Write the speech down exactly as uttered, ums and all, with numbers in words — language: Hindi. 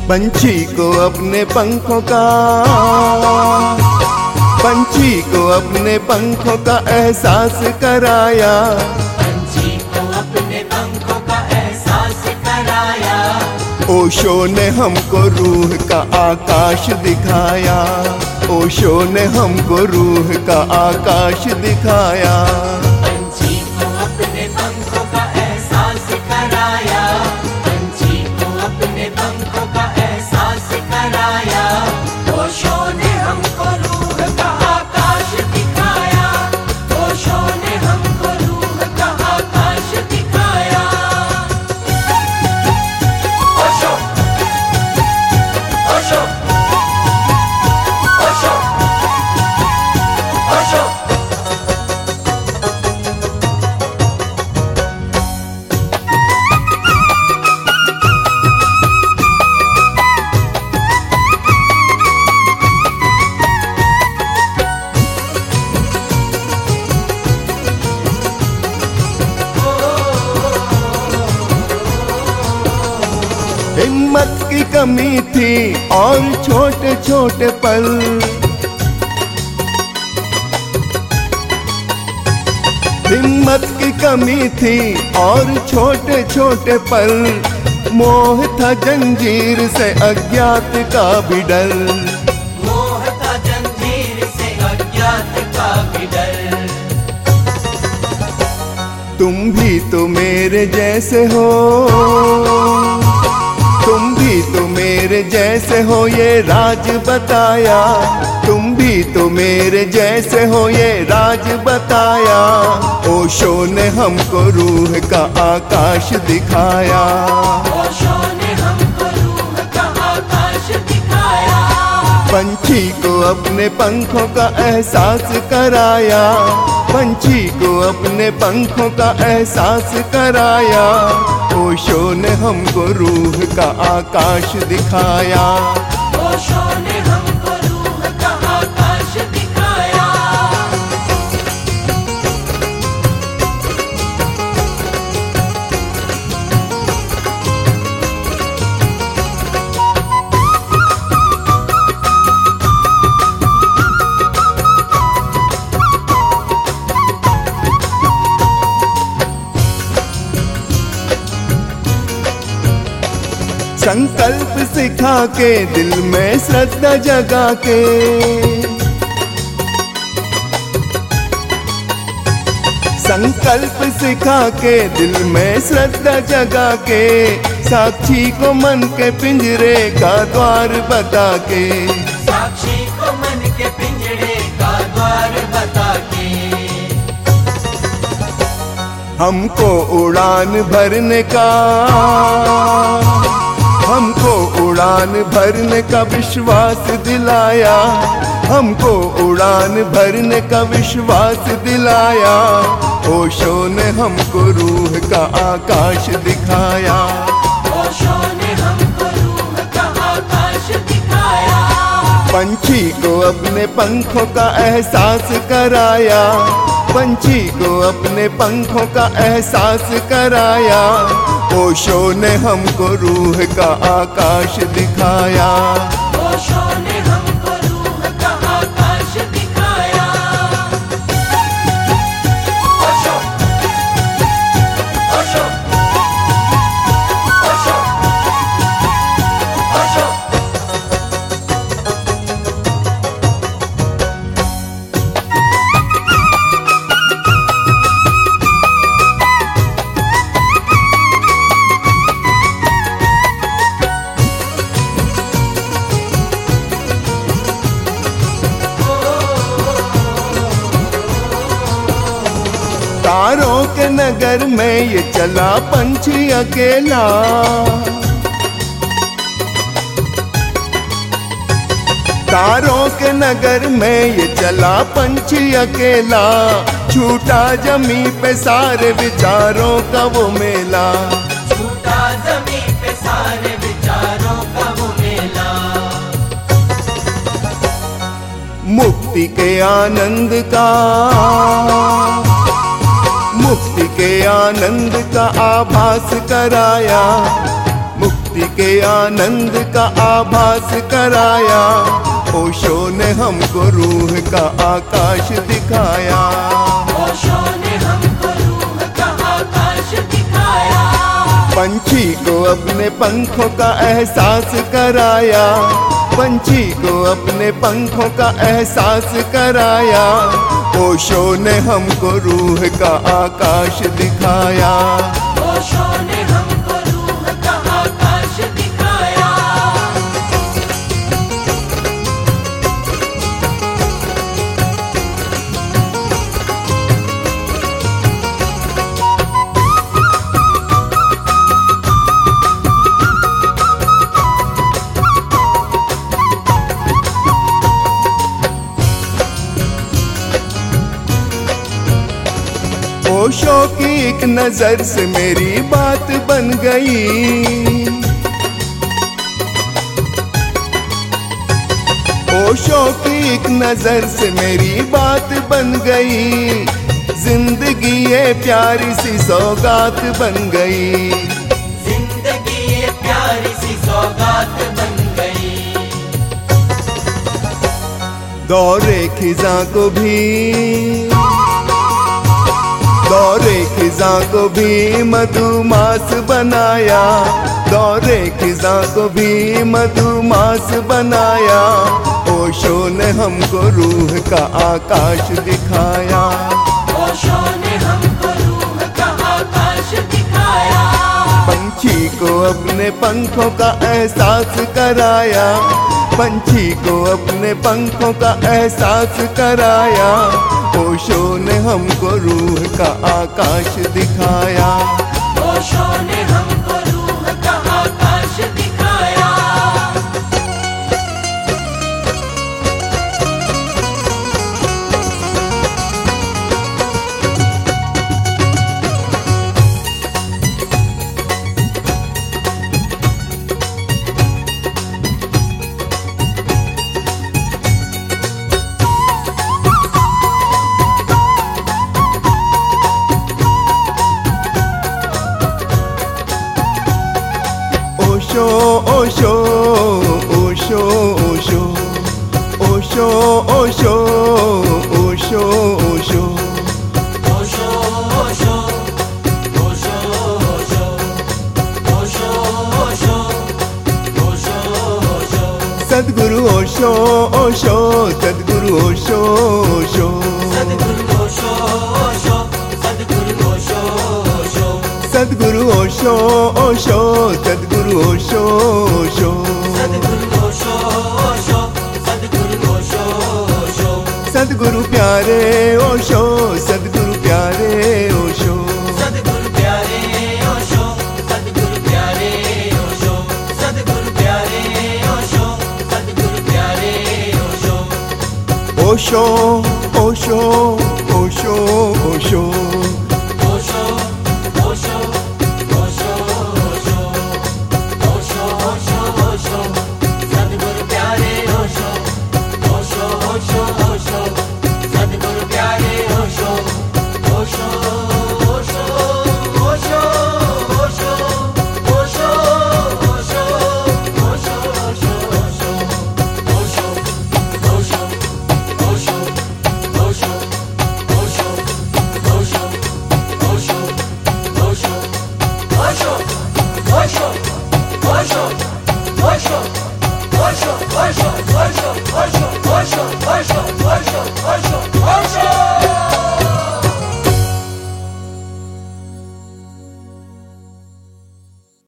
पंछी को अपने पंखों का पंछी को अपने पंखों का एहसास कराया, पंछी को अपने पंखों का एहसास कराया। ओशो ने हमको रूह का आकाश दिखाया, ओशो ने हमको रूह का आकाश दिखाया। पंछी को अपने पंखों का एहसास कराया, पंछी को अपने पंखों का एहसास कराया। ओशो ने हमको रूह का आकाश दिखाया, ओशो ने हमको रूह का आकाश दिखाया। ओशो ओशो ओशो ओशो। हिम्मत की कमी थी और छोटे छोटे पल, हिम्मत की कमी थी और छोटे छोटे पल। मोह था जंजीर से अज्ञात का भी डर, मोह था जंजीर से अज्ञात का भी डर। तुम भी तो मेरे जैसे हो, तुम भी तो मेरे जैसे हो ये राज बताया, तुम भी तो मेरे जैसे हो ये राज बताया। ओशो ने हमको रूह का आकाश दिखाया, ओशो ने हमको रूह का आकाश दिखाया। पंछी को अपने पंखों का एहसास कराया, पंछी को अपने पंखों का एहसास कराया। ओशो ने हमको रूह का आकाश दिखाया, ओशो ने हमको रूह का आकाश दिखाया। संकल्प सिखा के दिल में श्रद्धा जगा के, संकल्प सिखा के दिल में श्रद्धा जगा के। साक्षी को मन के पिंजरे का द्वार बता के, साक्षी को मन के पिंजरे का द्वार बता के। हमको उड़ान भरने का, हमको उड़ान भरने का विश्वास दिलाया, हमको उड़ान भरने का विश्वास दिलाया। ओशो ने हमको रूह का आकाश दिखाया, ओशो ने हमको रूह का आकाश दिखाया। पंछी को अपने पंखों का एहसास कराया, पंछी को अपने पंखों का एहसास कराया। ओशो ने हमको रूह का आकाश दिखाया, ओशो ने हमको रूह का आकाश दिखाया। ओशो ओशो ओशो ओशो। तारों के नगर में ये चला पंछी अकेला, तारों के नगर में ये चला पंछी अकेला। छूटा जमी पे सारे विचारों का वो मेला, छूटा जमी पे सारे विचारों का वो मेला। मुक्ति के आनंद का, मुक्ति के आनंद का आभास कराया, मुक्ति मुक्ति के आनंद का आभास कराया। ओशो ने हमको रूह का आकाश दिखाया। ओशो ने हमको रूह का आकाश दिखाया। पंछी को अपने पंखों का एहसास कराया। पंछी को अपने पंखों का एहसास कराया। ओशो ने हमको रूह का आकाश दिखाया। ओशो ने हमको रूह का आकाश दिखाया। ओशो की एक नजर से मेरी बात बन गई। ओशो की एक नजर से मेरी बात बन गई। जिंदगी ये प्यारी सी सौगात बन गई। जिंदगी ये प्यारी सी सौगात बन गई। दौरे खिजा को भी दौरे खिजा को भी मधुमास बनाया। दौरे खिजा को भी मधुमास बनाया। ओशो ने हमको रूह का आकाश दिखाया। ओशो ने हमको रूह का आकाश दिखाया। पंछी को अपने पंखों का एहसास कराया। पंछी को अपने पंखों का एहसास कराया। ओशो ने हमको रूह का आकाश दिखाया। ओशो ने हमको रूह का आकाश दिखाया। ओशो ओशो ओशो ओशो ओशो ओशो ओशो ओशो ओशो ओशो ओशो ओशो ओशो ओशो ओशो सद्गुरु ओशो ओशो सद्गुरु ओशो ओशो सद्गुरु ओशो ओशो सद्गुरु ओशो ओशो सद्गुरु ओशो ओशो सद्गुरु ओशो ओशो सद्गुरु ओशो ओशो सद्गुरु ओशो ओशो सद्गुरु प्यारे ओशो सद्गुरु प्यारे ओशो सद्गुरु प्यारे ओशो सद्गुरु प्यारे ओशो सद्गुरु प्यारे ओशो सद्गुरु प्यारे ओशो ओशो ओशो ओशो ओशो